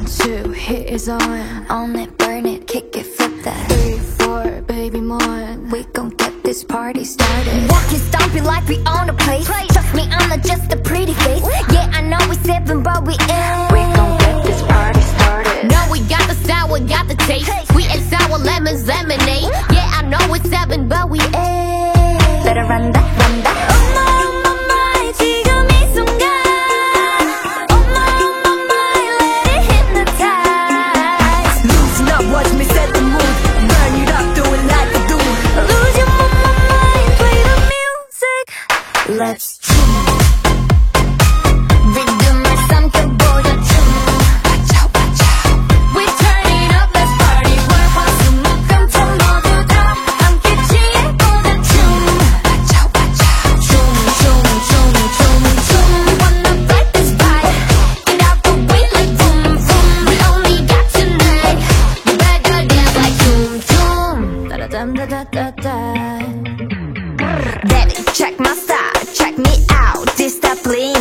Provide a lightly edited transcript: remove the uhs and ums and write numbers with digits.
2, hit is on. On it, burn it, kick it, flip that. 3, 4, baby mon. We gon' get this party started. Walking, stomping like we own the place. Trust me, I'm not just a pretty face. Yeah, I know we 7, but we ain't. We gon' get this party started. No, we got the style, we got the taste. Sweet and sour lemons, lemonade. Yeah, I know it's 7, but we ain't. Better run that, run that. Oh my, 지금 이 순간. Oh my, let it hypnotize. Loosen up, watch me set the mood. Burn it up, do it like I do. Lose your mind, play the music. Let's tune. Rhythm 을 삼켜보자 춤. We turning up, let's party. 월화수목금토 모두 다 함께 취해보자 춤. We wanna fight this fight. Get out the way like boom, boom. We only got tonight. You better dance like boom, boom. Da-da-dum-da-da-da-da. Baby, check my style, check me out. This that bling.